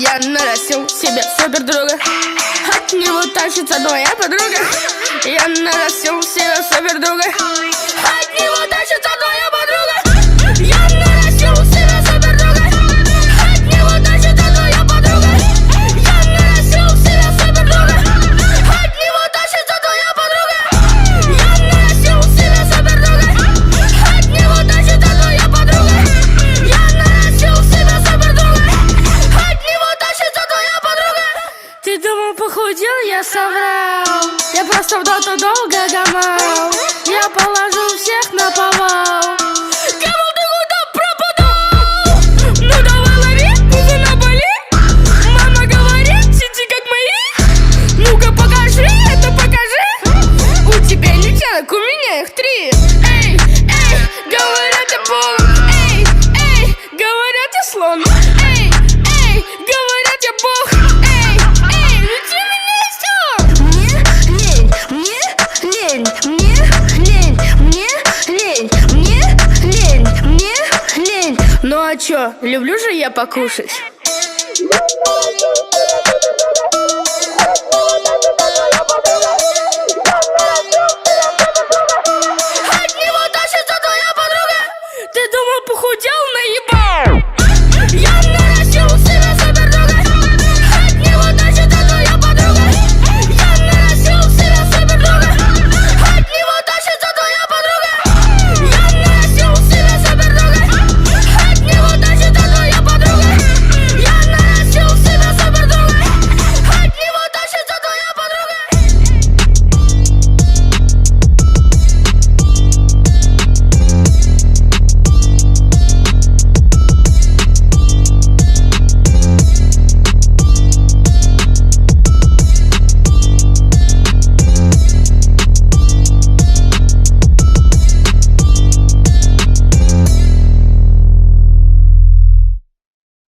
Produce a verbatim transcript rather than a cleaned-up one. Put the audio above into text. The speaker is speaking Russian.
Я нарастил себе супер друга, от него тащится твоя подруга. Я нарастил себе супер друга, от него тащится твоя подруга. Я нарастил себе супер друга, от него тащится твоя подруга. Я нарастил себе супер друга, от него тащится твоя подруга. Я нарастил себе супер друга, от него тащится твоя подруга. Я нарастил себе супер друга, от него тащится твоя подруга. Ты думал, похудел, я соврал. Я просто в доту долго гамал. Я положу всех на повал. Кому ты куда пропадал? Ну давай лови, пузо на боли. Мама говорит, сиди как мои. Ну-ка покажи, это покажи. У тебя летянок, у меня их три. Эй, эй, говорят, я полон. Эй, эй, говорят, я слон. Эй, эй, говорят, я бог. Эй, эй, веди меня из тём. Мне лень, мне лень, мне лень, мне лень, мне лень, мне лень. Ну а чё, люблю же я покушать.